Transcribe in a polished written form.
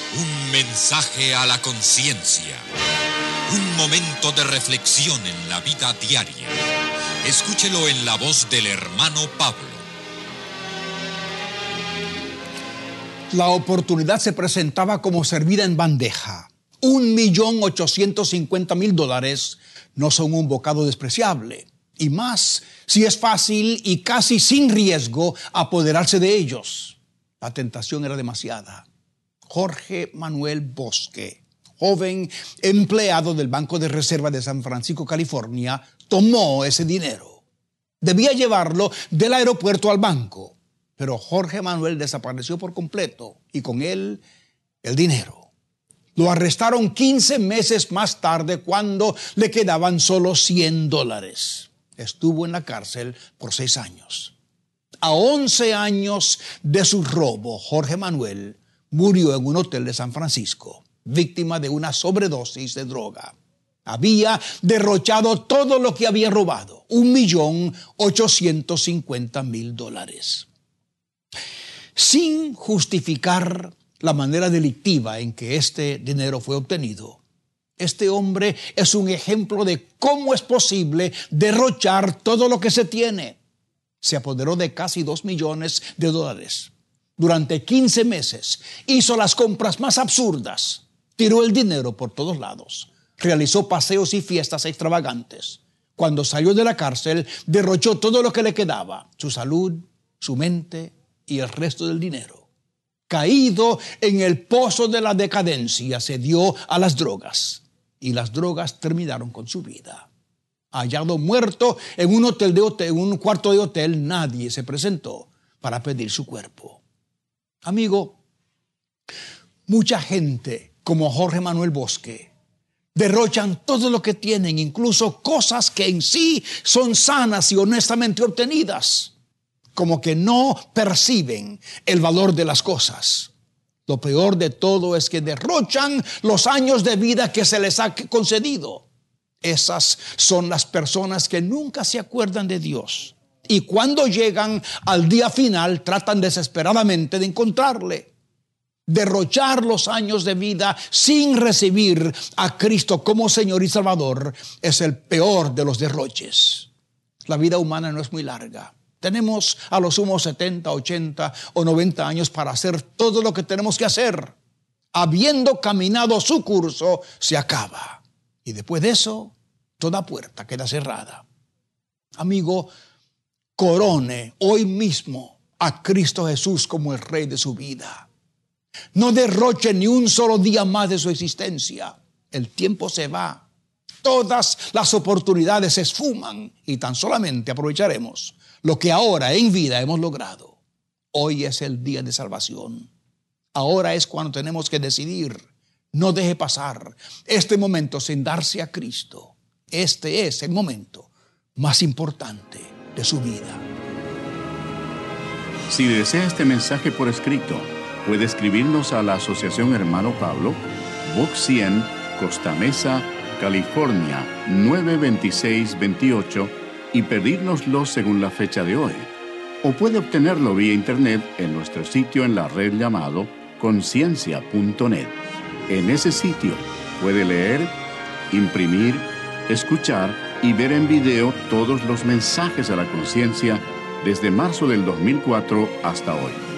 Un mensaje a la conciencia. Un momento de reflexión en la vida diaria. Escúchelo en la voz del hermano Pablo. La oportunidad se presentaba como servida en bandeja. $1.850.000 no son un bocado despreciable. Y más si es fácil y casi sin riesgo apoderarse de ellos. La tentación era demasiada. Jorge Manuel Bosque, joven empleado del Banco de Reserva de San Francisco, California, tomó ese dinero. Debía llevarlo del aeropuerto al banco, pero Jorge Manuel desapareció por completo y con él el dinero. Lo arrestaron 15 meses más tarde cuando le quedaban solo $100. Estuvo en la cárcel por 6 años. A 11 años de su robo, Jorge Manuel murió en un hotel de San Francisco, víctima de una sobredosis de droga. Había derrochado todo lo que había robado, $1.850.000. Sin justificar la manera delictiva en que este dinero fue obtenido, este hombre es un ejemplo de cómo es posible derrochar todo lo que se tiene. Se apoderó de casi $2 millones. Durante 15 meses hizo las compras más absurdas, tiró el dinero por todos lados, realizó paseos y fiestas extravagantes. Cuando salió de la cárcel, derrochó todo lo que le quedaba, su salud, su mente y el resto del dinero. Caído en el pozo de la decadencia, se dio a las drogas y las drogas terminaron con su vida. Hallado muerto en un cuarto de hotel, nadie se presentó para pedir su cuerpo. Amigo, mucha gente como Jorge Manuel Bosque derrochan todo lo que tienen, incluso cosas que en sí son sanas y honestamente obtenidas, como que no perciben el valor de las cosas. Lo peor de todo es que derrochan los años de vida que se les ha concedido. Esas son las personas que nunca se acuerdan de Dios. Y cuando llegan al día final, tratan desesperadamente de encontrarle. Derrochar los años de vida sin recibir a Cristo como Señor y Salvador es el peor de los derroches. La vida humana no es muy larga. Tenemos a lo sumo 70, 80 o 90 años para hacer todo lo que tenemos que hacer. Habiendo caminado su curso, se acaba. Y después de eso, toda puerta queda cerrada. Amigo, corone hoy mismo a Cristo Jesús como el Rey de su vida. No derroche ni un solo día más de su existencia. El tiempo se va. Todas las oportunidades se esfuman y tan solamente aprovecharemos lo que ahora en vida hemos logrado. Hoy es el día de salvación. Ahora es cuando tenemos que decidir. No deje pasar este momento sin darse a Cristo. Este es el momento más importante de su vida. Si desea este mensaje por escrito, puede escribirnos a la Asociación Hermano Pablo, Box 100, Costa Mesa, California, 92628 y pedírnoslo según la fecha de hoy. O puede obtenerlo vía internet en nuestro sitio en la red llamado conciencia.net. En ese sitio puede leer, imprimir, escuchar y ver en video todos los mensajes a la conciencia desde marzo del 2004 hasta hoy.